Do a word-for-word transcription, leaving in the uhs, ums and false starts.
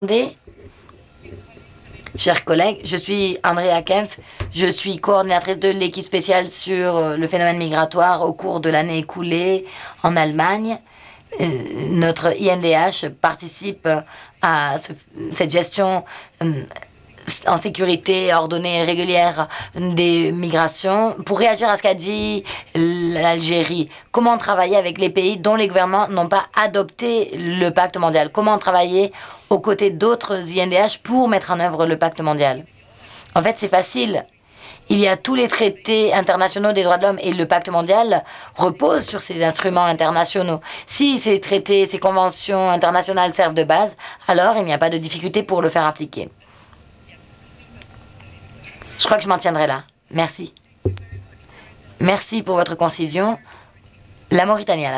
Des- Chers collègues, je suis Andrea Kempf, je suis coordinatrice de l'équipe spéciale sur euh, le phénomène migratoire au cours de l'année écoulée en Allemagne. Euh, notre I N D H participe à ce- cette gestion euh, en sécurité ordonnée et régulière des migrations pour réagir à ce qu'a dit l'Algérie. Comment travailler avec les pays dont les gouvernements n'ont pas adopté le pacte mondial? Comment travailler aux côtés d'autres I N D H pour mettre en œuvre le pacte mondial? En fait, c'est facile. Il y a tous les traités internationaux des droits de l'homme et le pacte mondial repose sur ces instruments internationaux. Si ces traités, ces conventions internationales servent de base, alors il n'y a pas de difficulté pour le faire appliquer. Je crois que je m'en tiendrai là. Merci. Merci pour votre concision. La Mauritanie.